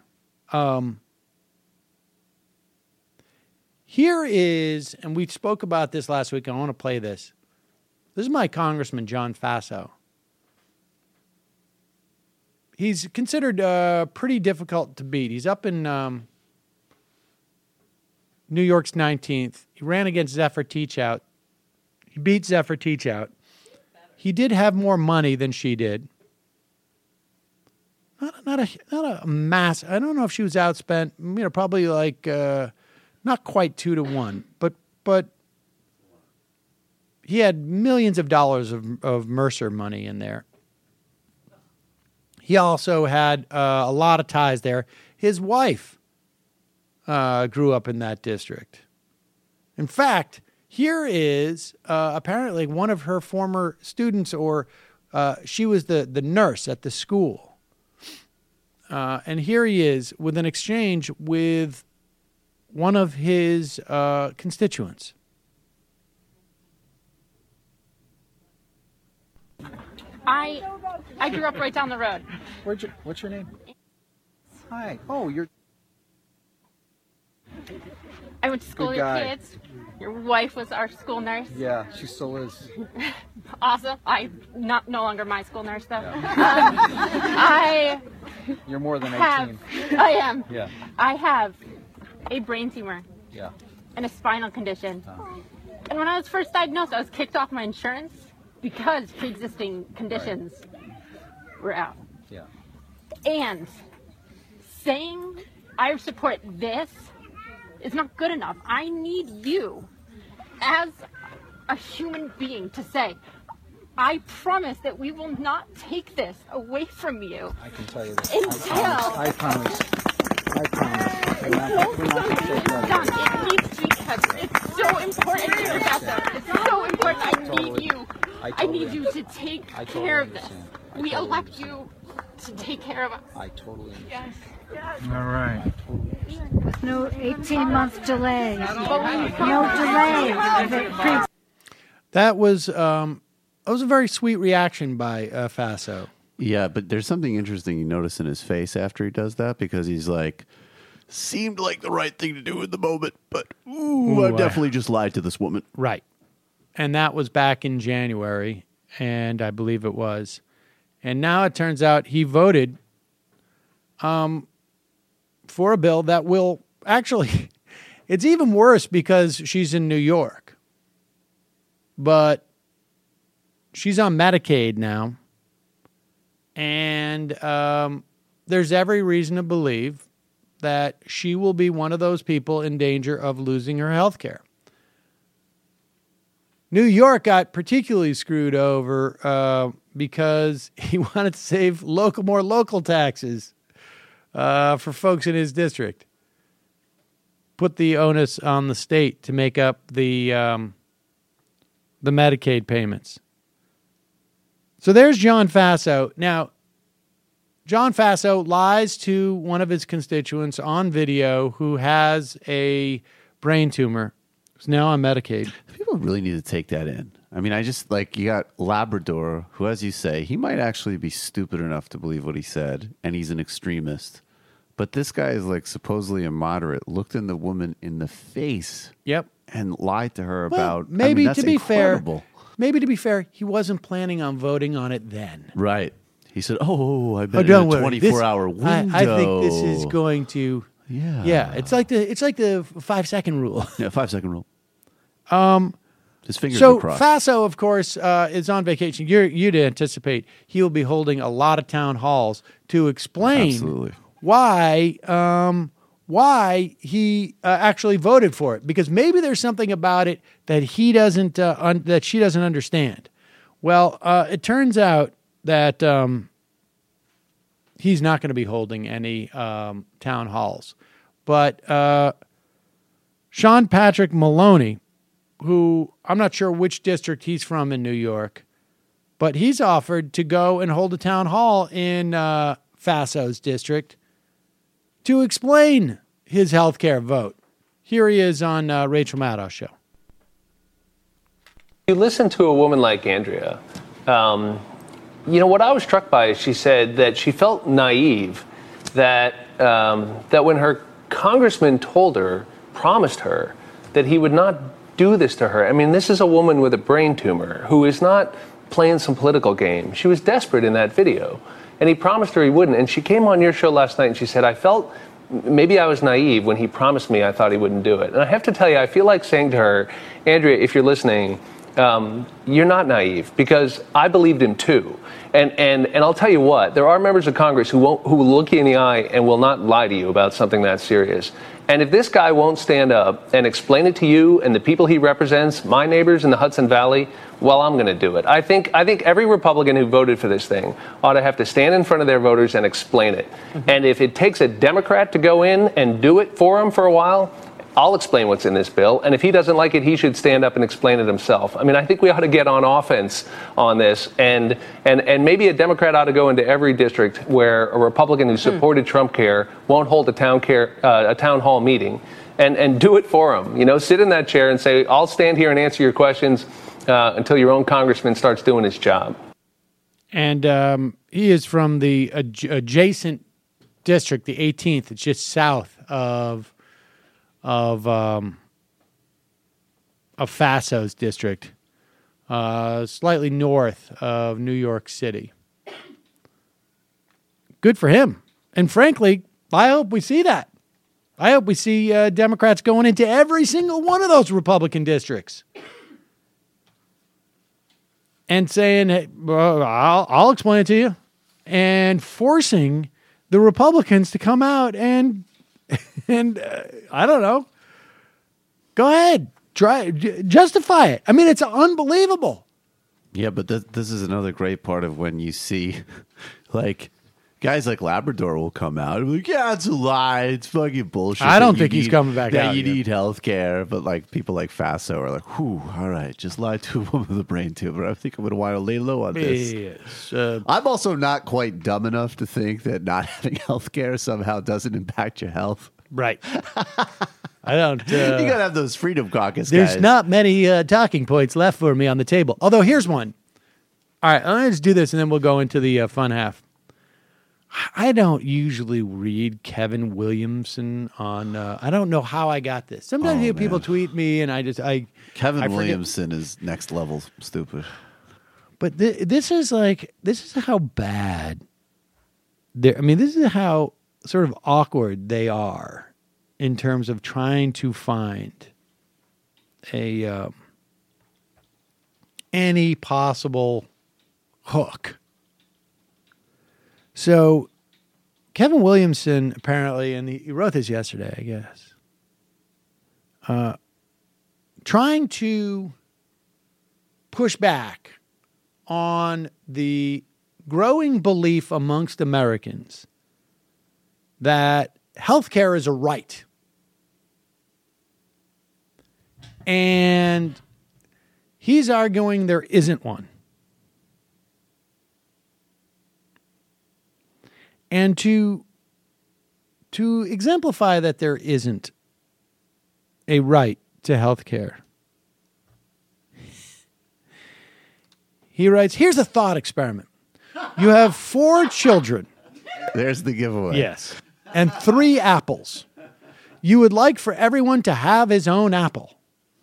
Here is, and we spoke about this last week. I want to play this. This is my Congressman, John Faso. He's considered pretty difficult to beat. He's up in New York's 19th. He ran against Zephyr Teachout. He beat Zephyr Teachout. He did have more money than she did. Not a mass. I don't know if she was outspent. Probably like not quite 2-1, but he had millions of dollars of Mercer money in there. He also had a lot of ties there. His wife grew up in that district. In fact, here is apparently one of her former students, or she was the nurse at the school. And here he is with an exchange with one of his constituents. I grew up right down the road. What's your name? Hi. Oh, you're... I went to school with your kids. Your wife was our school nurse. Yeah, she still is. Awesome. No longer my school nurse, though. Yeah. You're more than 18. I am. Yeah. I have a brain tumor. Yeah. And a spinal condition. And when I was first diagnosed, I was kicked off my insurance because pre-existing conditions were out. Yeah. And saying I support this is not good enough. I need you as a human being to say, I promise that we will not take this away from you. I can tell you this. I promise. It needs to be kept. It's so important, Professor. It's so important. I need you. I need you to take care of this. We elect you to take care of us. I totally understand. Yes. All right. There's no 18-month delay. No delay. That was a very sweet reaction by Faso. Yeah, but there's something interesting you notice in his face after he does that, because he's like, seemed like the right thing to do in the moment, but I've definitely just lied to this woman. Right. And that was back in January, and I believe it was. And now it turns out he voted for a bill that will actually, it's even worse because she's in New York. But she's on Medicaid now. And there's every reason to believe that she will be one of those people in danger of losing her health care. New York got particularly screwed over because he wanted to save more local taxes for folks in his district. Put the onus on the state to make up the Medicaid payments. So there's John Faso. Now, John Faso lies to one of his constituents on video who has a brain tumor, who's now on Medicaid. People really need to take that in. I mean, you got Labrador, who, as you say, he might actually be stupid enough to believe what he said, and he's an extremist. But this guy is supposedly a moderate, looked in the woman in the face. Yep. And lied to her about... Maybe, that's to be incredible. fair, he wasn't planning on voting on it then. Right. He said, I've been in a 24-hour window. I think this is going to... Yeah. It's like the 5-second rule. Yeah, 5-second rule. His fingers so are crossed. Faso, of course, is on vacation. You'd anticipate he will be holding a lot of town halls to explain why he actually voted for it. Because maybe there's something about it that he doesn't that she doesn't understand. Well, it turns out that he's not going to be holding any town halls, but Sean Patrick Maloney, who I'm not sure which district he's from in New York, but he's offered to go and hold a town hall in Faso's district to explain his health care vote. Here he is on Rachel Maddow's show. You listen to a woman like Andrea, what I was struck by is she said that she felt naive, that when her congressman promised her that he would not do this to her. I mean, this is a woman with a brain tumor who is not playing some political game. She was desperate in that video, and he promised her he wouldn't. And she came on your show last night and she said, I felt maybe I was naive when he promised me I thought he wouldn't do it. And I have to tell you, I feel like saying to her, Andrea, if you're listening, you're not naive, because I believed him too. And I'll tell you what, there are members of Congress who will look you in the eye and will not lie to you about something that serious. And if this guy won't stand up and explain it to you and the people he represents, my neighbors in the Hudson Valley, well, I'm going to do it. I think every Republican who voted for this thing ought to have to stand in front of their voters and explain it. Mm-hmm. And if it takes a Democrat to go in and do it for him for a while, I'll explain what's in this bill. And if he doesn't like it, he should stand up and explain it himself. I mean, I think we ought to get on offense on this. And maybe a Democrat ought to go into every district where a Republican who supported Trump care won't hold a town hall meeting and do it for him. Sit in that chair and say, I'll stand here and answer your questions until your own congressman starts doing his job. And he is from the adjacent district, the 18th. It's just south of Faso's district, slightly north of New York City. Good for him. And frankly, I hope we see that. I hope we see Democrats going into every single one of those Republican districts and saying, hey, I'll explain it to you, and forcing the Republicans to come out and I don't know. Go ahead. Try justify it. I mean, it's unbelievable. Yeah, but this is another great part of when you see, like, guys like Labrador will come out and be like, yeah, it's a lie. It's fucking bullshit. I don't think he's coming back out. That you need health care. But, like, people like Faso are like, whew, all right, just lie to a woman with a brain tumor. I think I'm going to want to lay low on this. Yes. I'm also not quite dumb enough to think that not having health care somehow doesn't impact your health. Right. I don't. You got to have those Freedom Caucus There's guys. not many talking points left for me on the table. Although, here's one. All right, I'm going to just do this, and then we'll go into the fun half. I don't usually read Kevin Williamson on. I don't know how I got this. Sometimes people tweet me, and Kevin I Williamson is next level stupid. But this is how bad. This is how sort of awkward they are in terms of trying to find any possible hook. So Kevin Williamson apparently, and he wrote this yesterday, I guess, trying to push back on the growing belief amongst Americans that healthcare is a right. And he's arguing there isn't one. And to exemplify that there isn't a right to health care, he writes, here's a thought experiment. You have 4 children. There's the giveaway. Yes. And 3 apples. You would like for everyone to have his own apple.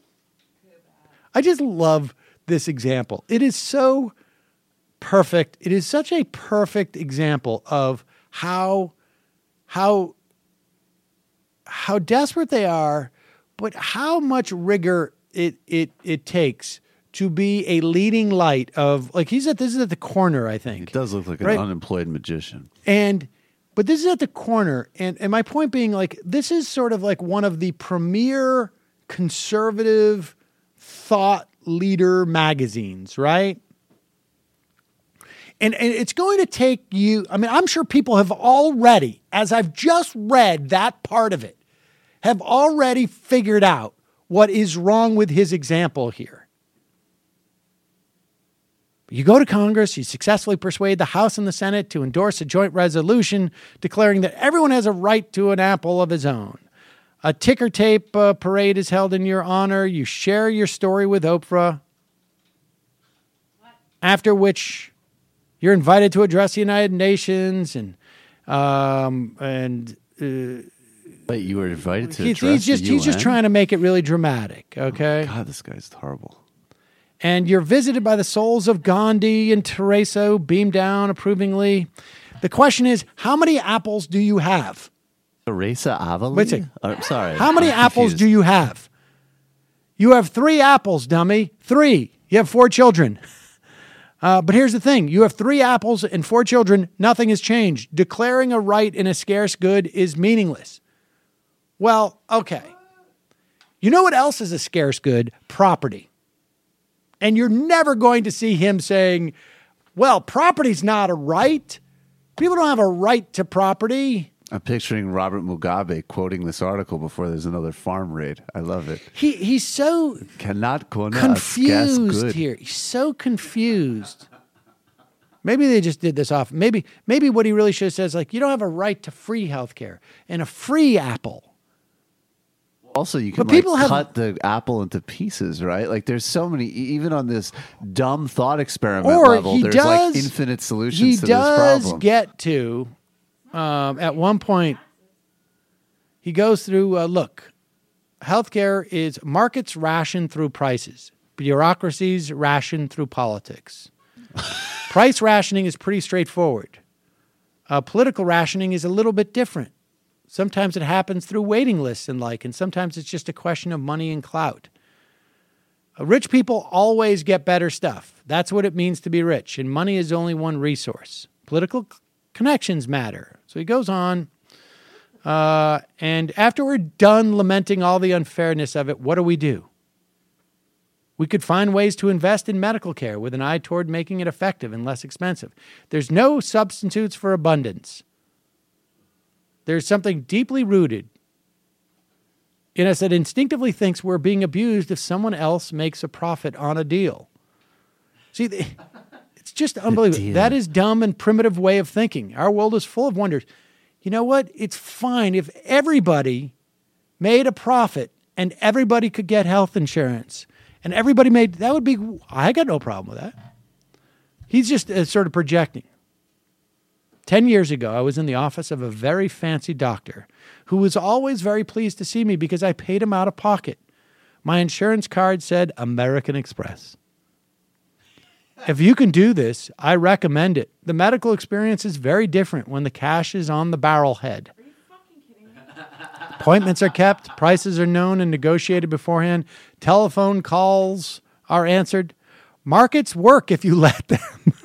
I just love this example. It is so perfect. It is such a perfect example of how desperate they are, but how much rigor it takes to be a leading light of, like, this is at the corner, I think. It does look like an unemployed magician. But this is at the corner. And my point being, like, this is sort of like one of the premier conservative thought leader magazines, right? And it's going to take you, I mean, I'm sure people have already, as I've just read that part of it, have already figured out what is wrong with his example here. You go to Congress, you successfully persuade the House and the Senate to endorse a joint resolution declaring that everyone has a right to an apple of his own. A ticker tape parade is held in your honor. You share your story with Oprah, after which you're invited to address the United Nations But you were invited to address he's just the UN? He's just trying to make it really dramatic, okay? Oh, God, this guy's horrible. And you're visited by the souls of Gandhi and Teresa, who beam down approvingly. The question is, how many apples do you have? Teresa Avila? Wait a second. I'm sorry. How many apples do you have? You have 3 apples, dummy. 3. You have 4 children. But here's the thing. You have 3 apples and 4 children. Nothing has changed. Declaring a right in a scarce good is meaningless. Well, okay. You know what else is a scarce good? Property. And you're never going to see him saying, well, property's not a right. People don't have a right to property. I'm picturing Robert Mugabe quoting this article before there's another farm raid. I love it. He's so confused here. He's so confused. Maybe they just did this off. Maybe what he really should have said is, like, you don't have a right to free healthcare and a free apple. Also, you can cut the apple into pieces, right? Like, there's so many, even on this dumb thought experiment level, there's like infinite solutions to this problem. He does get to, at one point, he goes through, look, healthcare is markets ration through prices. Bureaucracies ration through politics. Price rationing is pretty straightforward. Political rationing is a little bit different. Sometimes it happens through waiting lists and sometimes it's just a question of money and clout. Rich people always get better stuff. That's what it means to be rich, and money is only one resource. Political connections matter. So he goes on, and after we're done lamenting all the unfairness of it, what do? We could find ways to invest in medical care with an eye toward making it effective and less expensive. There's no substitutes for abundance. There's something deeply rooted in us that instinctively thinks we're being abused if someone else makes a profit on a deal. See, it's just unbelievable. That is dumb and primitive way of thinking. Our world is full of wonders. You know what? It's fine if everybody made a profit and everybody could get health insurance and everybody I got no problem with that. He's just sort of projecting. 10 years ago, I was in the office of a very fancy doctor who was always very pleased to see me because I paid him out of pocket. My insurance card said American Express. If you can do this, I recommend it. The medical experience is very different when the cash is on the barrel head. Are you fucking kidding me? Appointments are kept, prices are known and negotiated beforehand, telephone calls are answered. Markets work if you let them.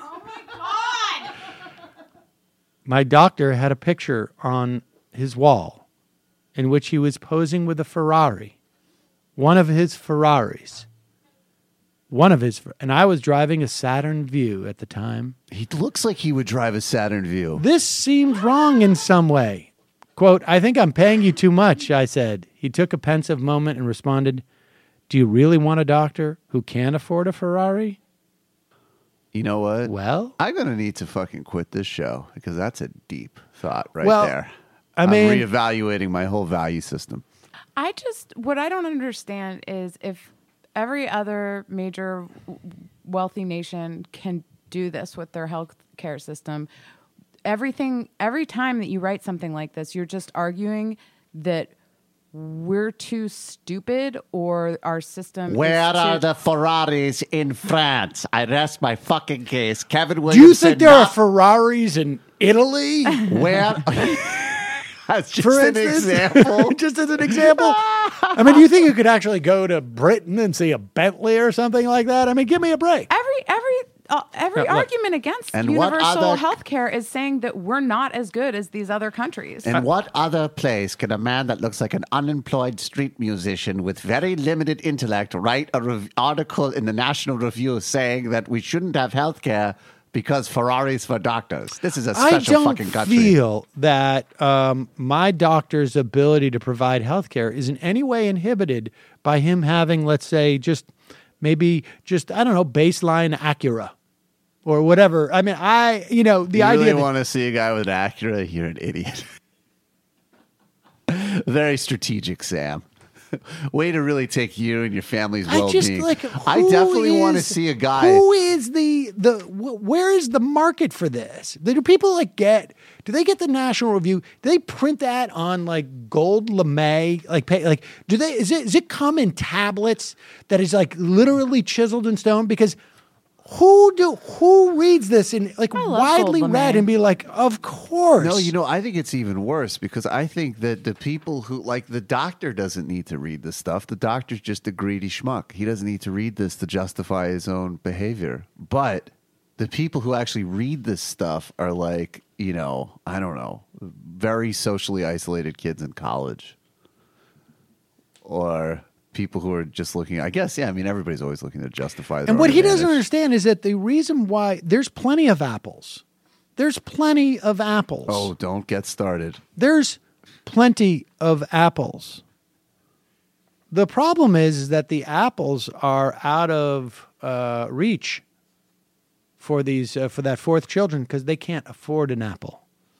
My doctor had a picture on his wall in which he was posing with a Ferrari, one of his Ferraris. And I was driving a Saturn Vue at the time. He looks like he would drive a Saturn Vue. This seemed wrong in some way. Quote, I think I'm paying you too much, I said. He took a pensive moment and responded, do you really want a doctor who can't afford a Ferrari? You know what? Well, I'm going to need to fucking quit this show because that's a deep thought there. I'm reevaluating my whole value system. What I don't understand is if every other major wealthy nation can do this with their health care system, every time that you write something like this, you're just arguing that we're too stupid or our system Where is are the Ferraris in France? I rest my fucking case. Kevin Do Williamson. you think there are Ferraris in Italy? Where? That's just for an instance. example. Just as an example. I mean, do you think you could actually go to Britain and see a Bentley or something like that? I mean, give me a break. Every look. argument against And what universal other- health care is saying that we're not as good as these other countries. In what other place can a man that looks like an unemployed street musician with very limited intellect write an article in the National Review saying that we shouldn't have health care because Ferraris for doctors? This is a special fucking country. I don't feel that my doctor's ability to provide health care is in any way inhibited by him having, let's say, maybe I don't know, baseline Acura or whatever. I mean, the you idea really that want to see a guy with an Acura? You're an idiot. Very strategic, Sam. Way to really take you and your family's well-being. I definitely want to see a guy. Who is where is the market for this? Do people do they get the National Review? Do they print that on like gold lame? Is it come in tablets that is like literally chiseled in stone? Because who reads this in widely read and be like, of course. No, I think it's even worse because I think that the people who the doctor doesn't need to read this stuff. The doctor's just a greedy schmuck. He doesn't need to read this to justify his own behavior. But the people who actually read this stuff are I don't know, very socially isolated kids in college or people who are just looking, I guess, everybody's always looking to justify their And what own he doesn't advantage. understand is that the reason why there's plenty of apples. There's plenty of apples. Oh, don't get started. There's plenty of apples. The problem is that the apples are out of reach for that fourth children because they can't afford an apple.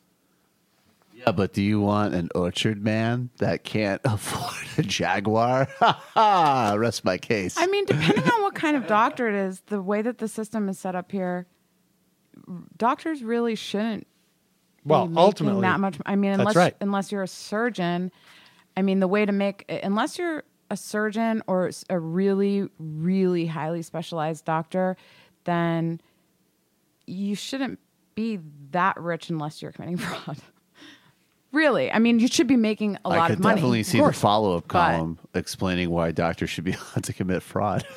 Yeah, but do you want an orchard man that can't afford a Jaguar? Rest my case. I mean, depending on what kind of doctor it is, the way that the system is set up here, doctors really shouldn't be making ultimately, that much. I mean, unless you're a surgeon. I mean, the way to unless you're a surgeon or a really, really highly specialized doctor, then you shouldn't be that rich unless you're committing fraud. Really, I mean, you should be making a lot of money. I could definitely see the follow-up column explaining why doctors should be allowed to commit fraud.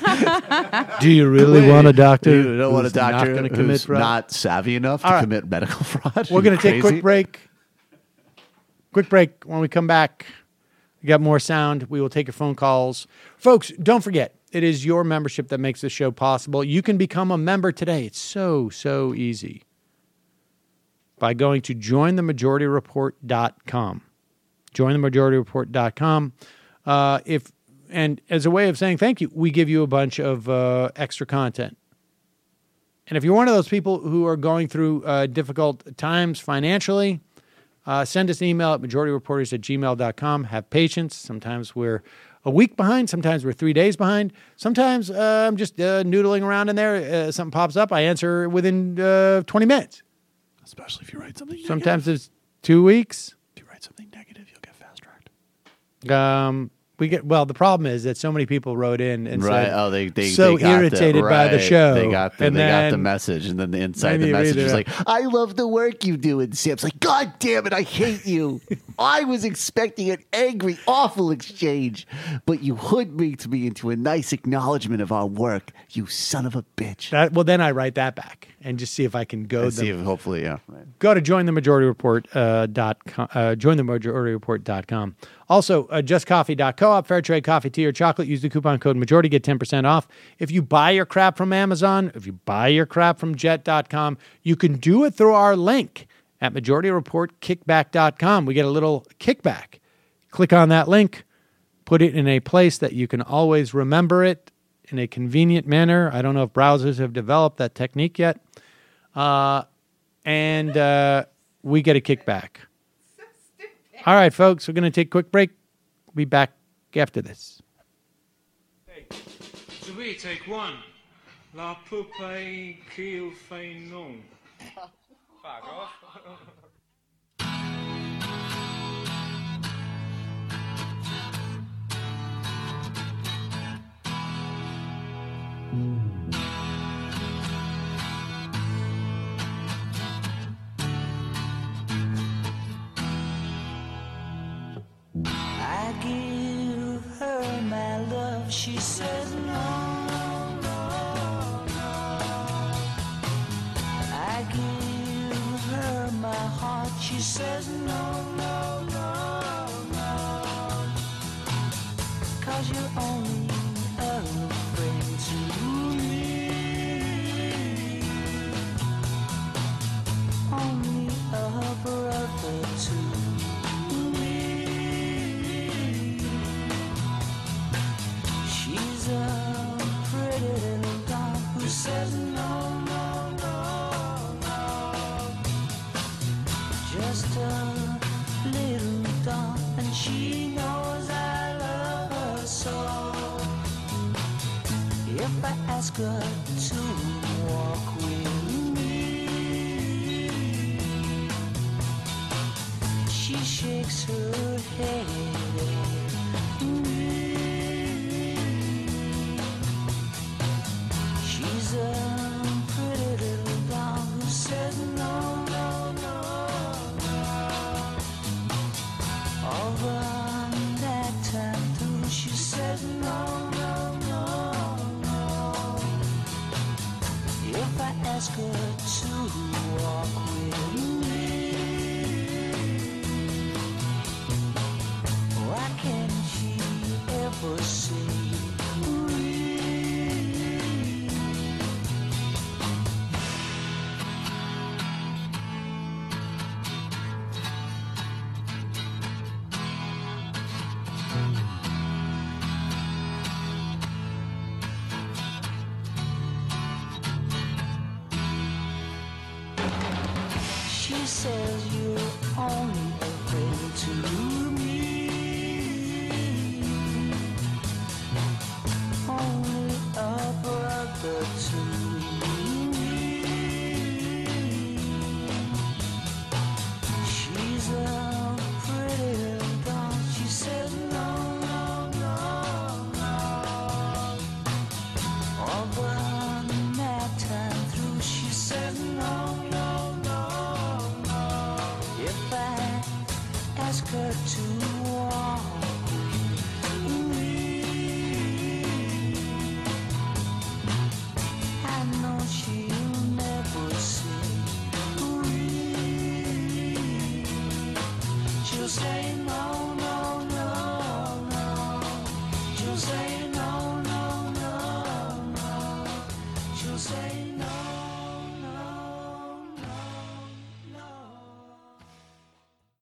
Do you really want a doctor? You don't want a doctor not commit who's fraud? not savvy enough to commit medical fraud? We're going to take a quick break. Quick break. When we come back, we got more sound. We will take your phone calls. Folks, don't forget, it is your membership that makes this show possible. You can become a member today. It's so, so easy. By going to jointhemajorityreport.com. Jointhemajorityreport.com. And as a way of saying thank you, we give you a bunch of extra content. And if you're one of those people who are going through difficult times financially, send us an email at majorityreporters@gmail.com. Have patience. Sometimes we're a week behind. Sometimes we're 3 days behind. Sometimes I'm just noodling around in there. Something pops up. I answer within 20 minutes. Especially if you write something negative. Sometimes it's 2 weeks. If you write something negative, you'll get fast-tracked. The problem is that so many people wrote in and said, they so got irritated by the show. They got the message, and then inside the message is like, I love the work you do. And Sam's like, God damn it, I hate you. I was expecting an angry, awful exchange, but you hoodwinked me into a nice acknowledgement of our work, you son of a bitch. Then I write that back and just see if I can goad them. See if hopefully, yeah. Right. Go to jointhemajorityreport.com. Jointhemajorityreport.com. Also, justcoffee.coop, fair trade coffee, tea, or chocolate. Use the coupon code majority, get 10% off. If you buy your crap from Amazon, if you buy your crap from jet.com, you can do it through our link at majorityreportkickback.com. We get a little kickback. Click on that link, put it in a place that you can always remember it in a convenient manner. I don't know if browsers have developed that technique yet. And we get a kickback. All right, folks, we're going to take a quick break. We'll be back after this. So we take one. La poupée qu'il fait non. Fuck off. She says no, no, no, no, 'cause you're only a friend to me, only a brother to me. She's a pretty little dog who says no, no, no, no. Just a little dog, and she knows I love her so. If I ask her to walk with me, she shakes her head at me. She's a pretty little dog who says no, no, no, no. Over that time through, she says no, no, no, no. If I ask her to walk with me, why can't she ever say we? She says you're only a friend to me, only a brother to me. She's a pretty little dog. She says no, no, no, no. All but that time through, she says no, no, no, no. If I ask her to walk with me, I know she'll never say we. She'll say no,